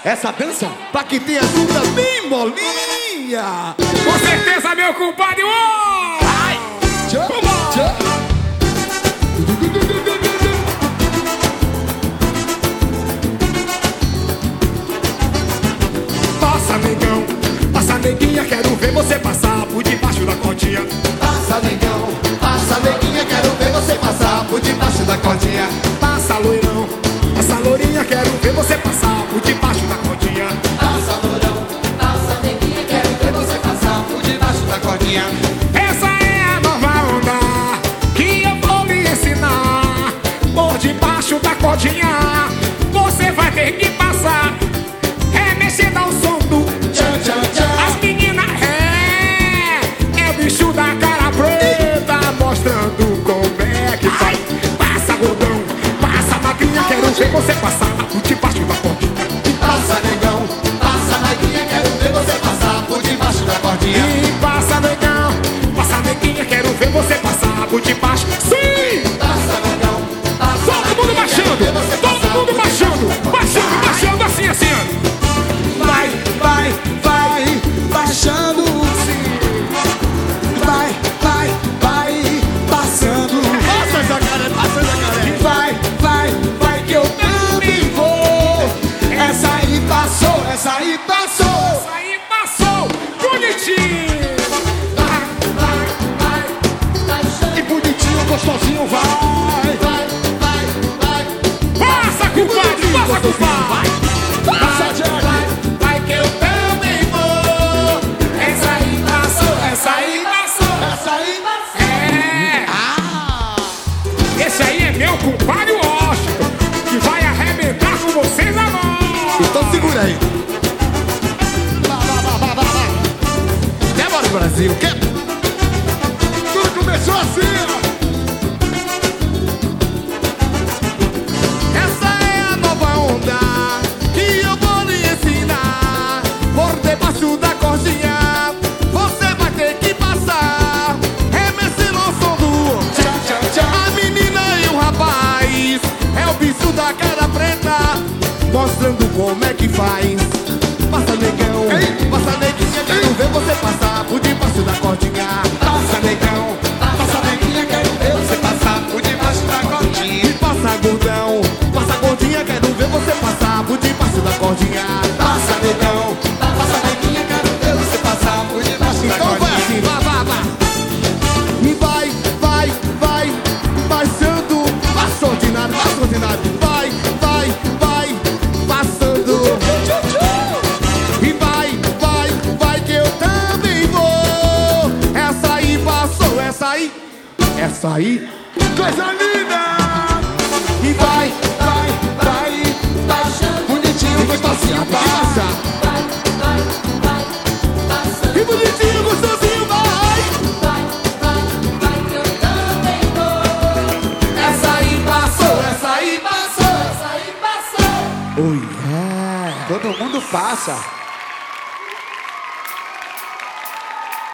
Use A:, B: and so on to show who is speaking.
A: essa dança pra que tenha dúvida bem molinha.
B: Com certeza, meu compadre.
A: Ai, tchau, tchau.
B: Passa, negão, passa, neguinha, quero ver você passar por debaixo da cordinha.
A: Passa, negão, passa, neguinha, quero ver você passar por debaixo da cordinha.
B: Passa, loirão, passa, lourinha, quero ver você passar por debaixo da cordinha.
A: Passa, loirão, passa, neguinha, quero ver você passar por debaixo da cordinha.
B: Essa é a nova onda que eu vou lhe ensinar. Por debaixo da cordinha você vai ter que passar, remexendo ao som do
A: Tchan, tchan, tchan.
B: as meninas. É o bicho da cara preta, mostrando como é que faz. Passa, gordão, passa, magrinha, quero ver você passar por debaixo da cordinha.
A: Passa, negão, passa, neguinha, quero ver você passar por debaixo da cordinha.
B: E passa, negão, passa, neguinha, quero ver você passar por debaixo. Sim!
A: Passa, negão, passa,
B: Todo mundo baixando, todo mundo baixando, baixando, baixando, assim, assim, ó.
A: vai, vai, vai, baixando, sim. Vai, vai, vai, passando. Passa essa cara, passa essa cara. Vai, vai, vai que eu também vou. Essa aí passou, essa aí passou.
B: Isso aí passou, bonitinho.
A: Vai, vai, vai, baixando. E bonitinho, gostosinho, vai. Vai, vai, vai.
B: Passa, compadre, passa, compadre.
A: Passa, Jack.
B: Vai que eu também vou. Essa aí passou, essa aí passou.
A: Essa aí passou.
B: É,
A: Ah!
B: esse aí é meu compadre Washington, que vai arrebentar com vocês agora.
A: Então segura aí. Vá. Demora, Brasil. Que? Tudo começou assim, ó. Essa é a nova onda que eu vou lhe ensinar. Por debaixo da cordinha você vai ter que passar, remexendo ao som do tchan, tchan, tchan. A menina e o rapaz é o bicho da cara preta, mostrando como é que faz. Passa, negão, passa, neguinha, quero ver você passar por debaixo da cordinha. Passa, negão, passa, neguinha, quero ver você passar por debaixo da cordinha. E passa, gordão, passa, gordinha, quero ver você passar por debaixo da cordinha. Passa, negão, passa, neguinha, quero ver você passar por debaixo da cordinha. Então vai assim, vá. E vai, vai, vai, baixando. Passa ordinário, vai, vai, vai, passando. E vai, vai, vai que eu também vou. Essa aí passou, essa aí, coisa linda. E vai, vai, vai, baixando. Bonitinho, gostosinho, passa. E bonitinho, gostosinho, vai.
C: Que eu também vou.
A: Essa aí passou, essa aí passou.
C: Essa aí passou.
A: Oh, yeah. Todo mundo passa.